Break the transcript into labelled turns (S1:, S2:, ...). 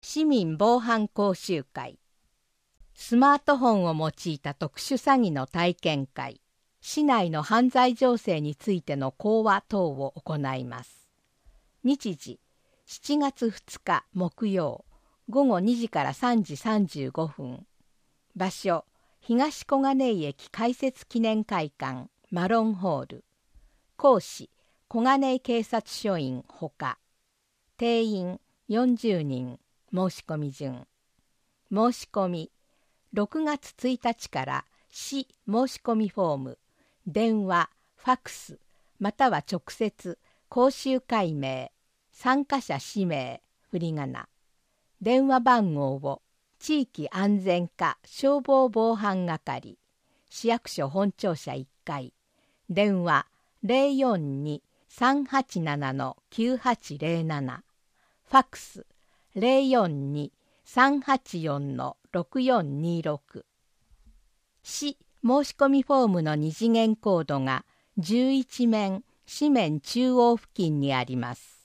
S1: 市民防犯講習会、スマートフォンを用いた特殊詐欺の体験会、市内の犯罪情勢についての講話等を行います。日時、7月2日木曜、午後2時から3時35分。場所、東小金井駅開設記念会館マロンホール。講師、小金井警察署員ほか。定員40人。申し込み順。申し込み、6月1日から市申し込みフォーム、電話、ファクス、または直接、講習会名、参加者氏名、振り仮名、電話番号を、地域安全課消防防犯係、市役所本庁舎1階、電話042-387-9807、ファックス042-384-6426。市申し込みフォームの二次元コードが11面、紙面中央付近にあります。